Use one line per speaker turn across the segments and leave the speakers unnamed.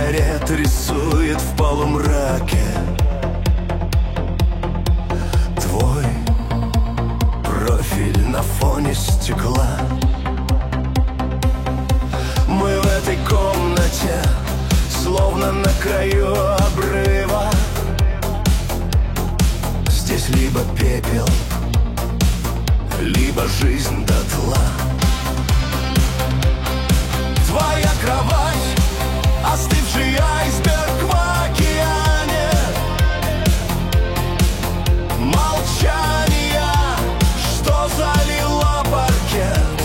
сигарет рисует в полумраке твой профиль на фоне стекла. Мы в этой комнате словно на краю обрыва. Здесь либо пепел, либо жизнь дотла. Твоя кровать, остывший айсберг в океане. Молчание, что залило паркет.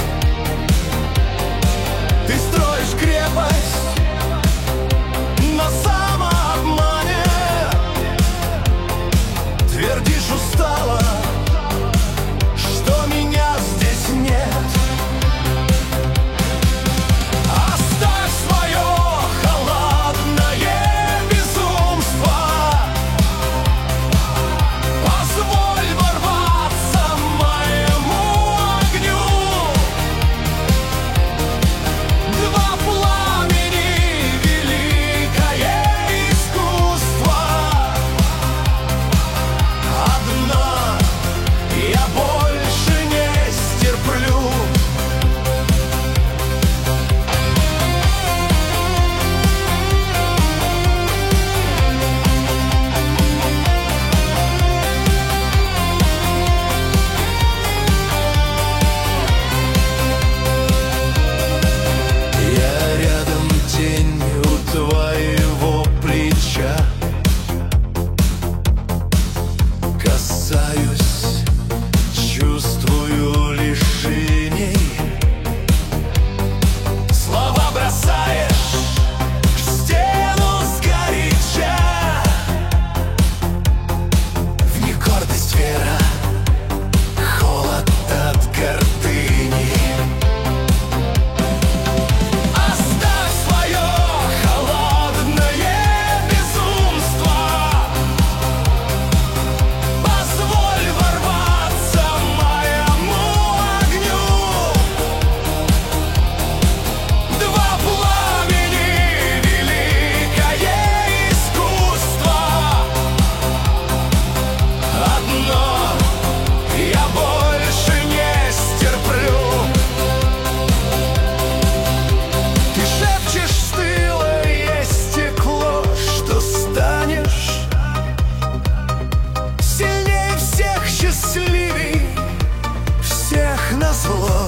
Ты строишь крепость на самообмане. Твердишь устало, что меня здесь нет. Оставь свое холодное безумство. Позволь ворваться моему огню. Два пламени, великое искусство. Одно я больше не стерплю. Я рядом, тень у твоего плеча. Касаюсь, чувствую лишений. Слова бросаешь в стену сгоряча. В них гордость, вера, холод от гордыни. Оставь свое холодное безумство. Позволь ворваться моему огню. Два пламени, великое искусство. Одно я больше не стерплю. Ты шепчешь стылое стекло, что станешь сильнее всех, счастливей всех назло.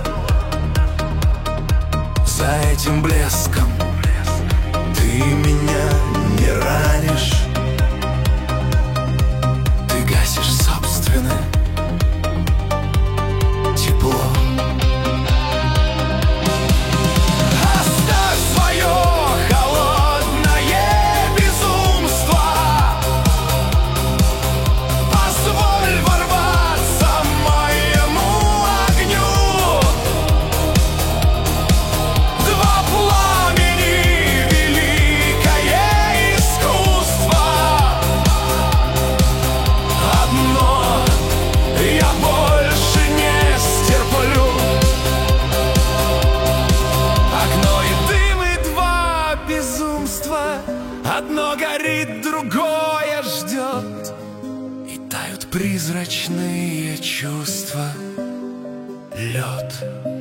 За этим блеском ты меня не ранишь. Ты гасишь собственное тепло. Оставь свое холодное безумство. Позволь ворваться моему огню. Два пламени, великое искусство. Одно я больше не стерплю. Окно и дым, и два безумства. Одно горит, другое ждет. И тают призрачные чувства. Лед.